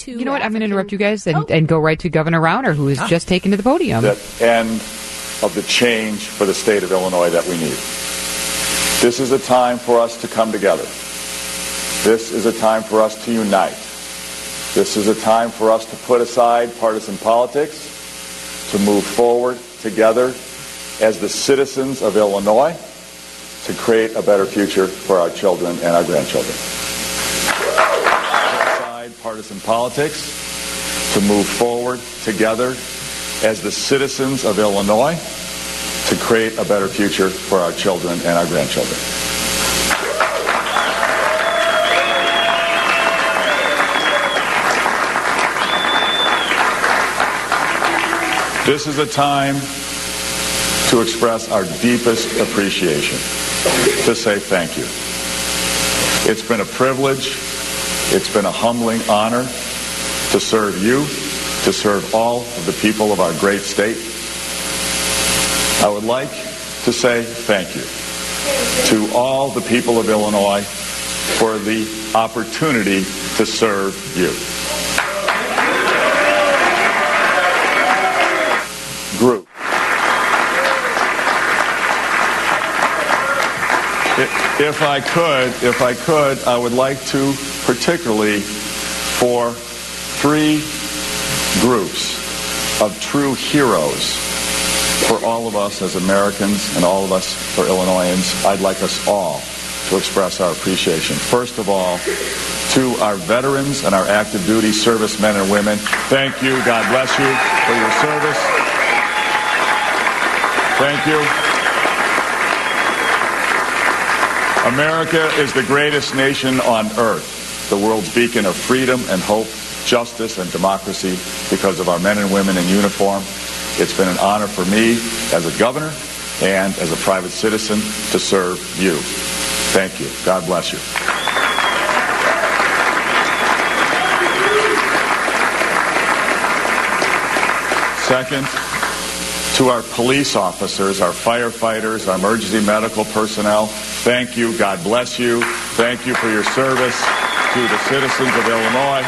to... You know what? I'm going to interrupt you guys and go right to Governor Rauner, who is just taken to the podium. The end of the change for the state of Illinois that we need. This is a time for us to come together. This is a time for us to unite. This is a time for us to put aside partisan politics, to move forward together as the citizens of Illinois to create a better future for our children and our grandchildren. Put aside partisan politics, to move forward together as the citizens of Illinois to create a better future for our children and our grandchildren. This is a time to express our deepest appreciation, to say thank you. It's been a privilege, it's been a humbling honor to serve you, to serve all of the people of our great state. I would like to say thank you to all the people of Illinois for the opportunity to serve you. Group. If I could, I would like to particularly for 3 groups of true heroes for all of us as Americans and all of us for Illinoisans, I'd like us all to express our appreciation. First of all, to our veterans and our active duty servicemen and women, thank you. God bless you for your service. Thank you. America is the greatest nation on earth, the world's beacon of freedom and hope, justice and democracy because of our men and women in uniform. It's been an honor for me as a governor and as a private citizen to serve you. Thank you. God bless you. Second, to our police officers, our firefighters, our emergency medical personnel, thank you. God bless you. Thank you for your service to the citizens of Illinois.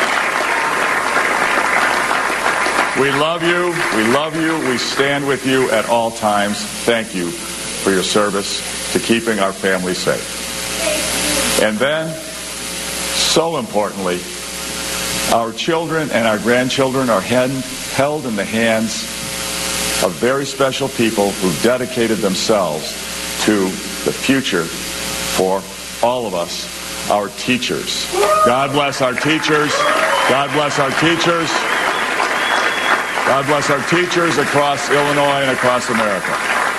We love you. We love you. We stand with you at all times. Thank you for your service to keeping our families safe. And then, so importantly, our children and our grandchildren are held in the hands of very special people who've dedicated themselves to the future for all of us, our teachers. God bless our teachers. God bless our teachers. God bless our teachers across Illinois and across America.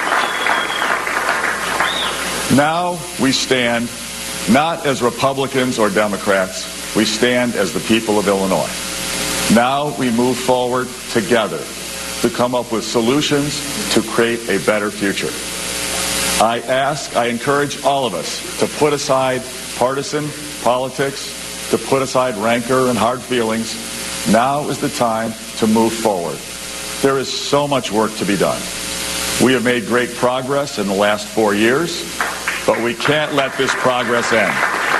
Now we stand not as Republicans or Democrats. We stand as the people of Illinois. Now we move forward together to come up with solutions to create a better future. I encourage all of us to put aside partisan politics, to put aside rancor and hard feelings. Now is the time to move forward. There is so much work to be done. We have made great progress in the last 4 years, but we can't let this progress end.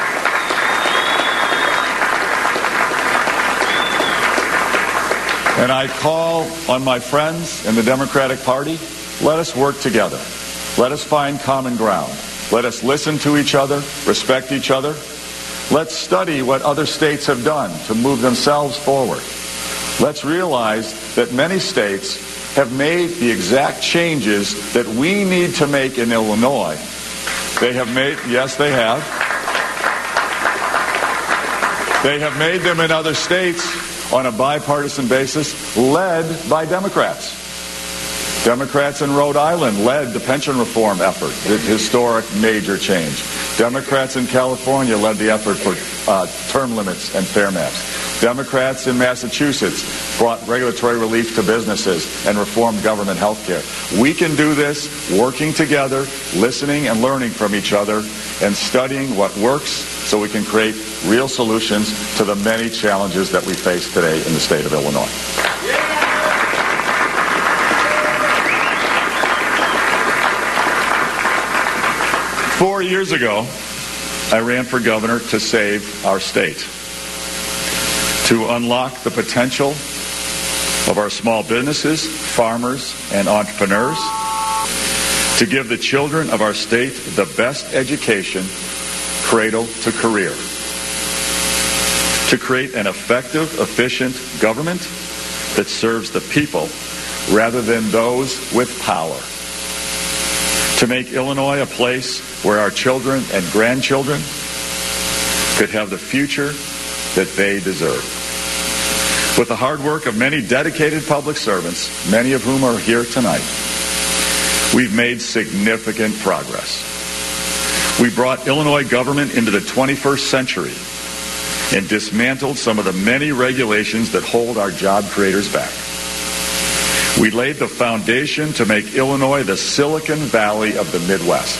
And I call on my friends in the Democratic Party, let us work together. Let us find common ground. Let us listen to each other, respect each other. Let's study what other states have done to move themselves forward. Let's realize that many states have made the exact changes that we need to make in Illinois. They have made, yes, they have. They have made them in other states on a bipartisan basis, led by Democrats. Democrats in Rhode Island led the pension reform effort, the historic major change. Democrats in California led the effort for term limits and fair maps. Democrats in Massachusetts brought regulatory relief to businesses and reformed government health care. We can do this working together, listening and learning from each other, and studying what works so we can create real solutions to the many challenges that we face today in the state of Illinois. 4 years ago, I ran for governor to save our state. to unlock the potential of our small businesses, farmers, and entrepreneurs, to give the children of our state the best education, cradle to career, to create an effective, efficient government that serves the people rather than those with power, to make Illinois a place where our children and grandchildren could have the future that they deserve. With the hard work of many dedicated public servants, many of whom are here tonight, we've made significant progress. We brought Illinois government into the 21st century and dismantled some of the many regulations that hold our job creators back. We laid the foundation to make Illinois the Silicon Valley of the Midwest.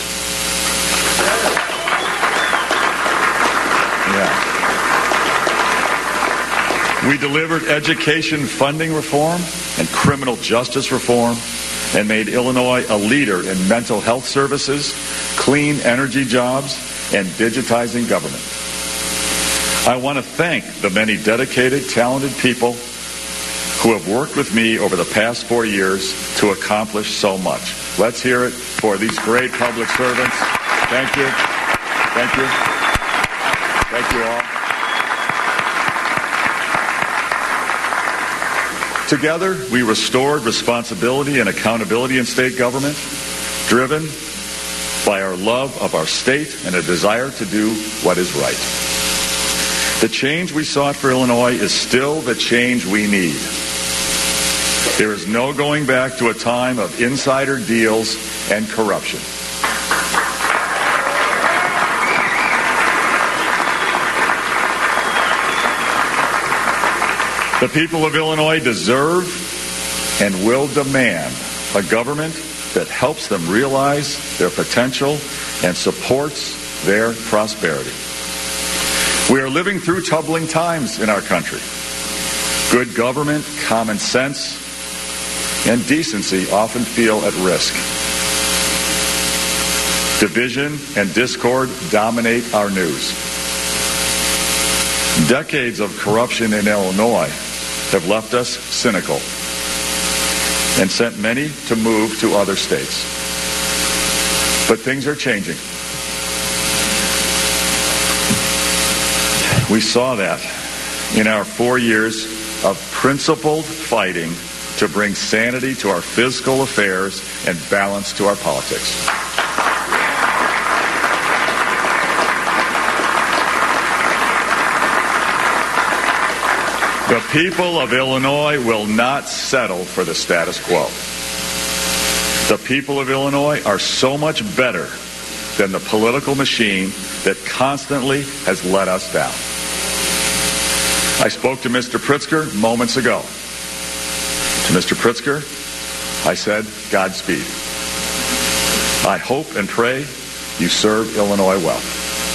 We delivered education funding reform and criminal justice reform and made Illinois a leader in mental health services, clean energy jobs, and digitizing government. I want to thank the many dedicated, talented people who have worked with me over the past 4 years to accomplish so much. Let's hear it for these great public servants. Thank you. Thank you. Thank you all. Together, we restored responsibility and accountability in state government, driven by our love of our state and a desire to do what is right. The change we sought for Illinois is still the change we need. There is no going back to a time of insider deals and corruption. The people of Illinois deserve and will demand a government that helps them realize their potential and supports their prosperity. We are living through troubling times in our country. Good government, common sense, and decency often feel at risk. Division and discord dominate our news. Decades of corruption in Illinois have left us cynical and sent many to move to other states. But things are changing. We saw that in our 4 years of principled fighting to bring sanity to our fiscal affairs and balance to our politics. The people of Illinois will not settle for the status quo. The people of Illinois are so much better than the political machine that constantly has let us down. I spoke to Mr. Pritzker moments ago. To Mr. Pritzker, I said, Godspeed. I hope and pray you serve Illinois well.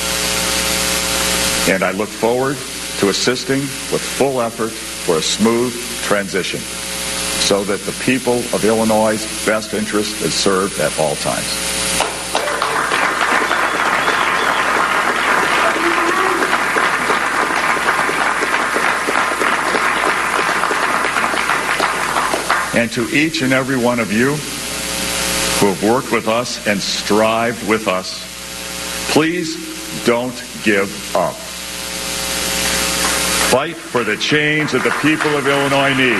And I look forward to assisting with full effort for a smooth transition so that the people of Illinois' best interest is served at all times. And to each and every one of you who have worked with us and strived with us, please don't give up. Fight for the change that the people of Illinois need.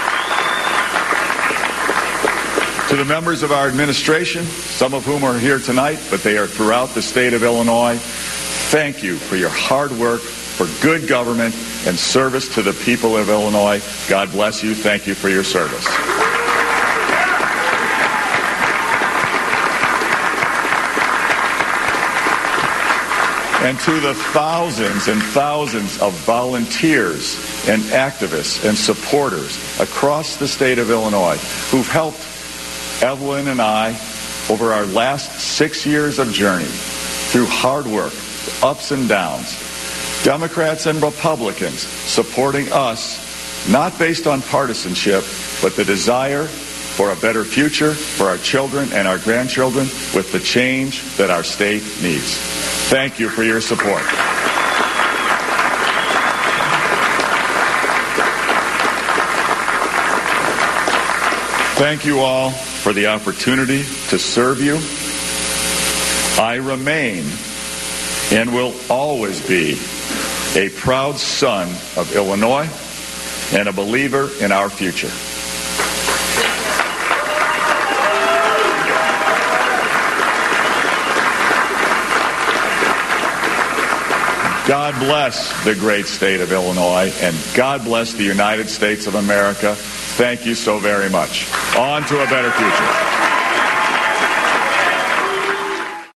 To the members of our administration, some of whom are here tonight, but they are throughout the state of Illinois, thank you for your hard work, for good government, and service to the people of Illinois. God bless you. Thank you for your service. And to the thousands and thousands of volunteers and activists and supporters across the state of Illinois who've helped Evelyn and I over our last 6 years of journey through hard work, ups and downs, Democrats and Republicans supporting us, not based on partisanship, but the desire for a better future for our children and our grandchildren with the change that our state needs. Thank you for your support. Thank you all for the opportunity to serve you. I remain and will always be a proud son of Illinois and a believer in our future. God bless the great state of Illinois, and God bless the United States of America. Thank you so very much. On to a better future.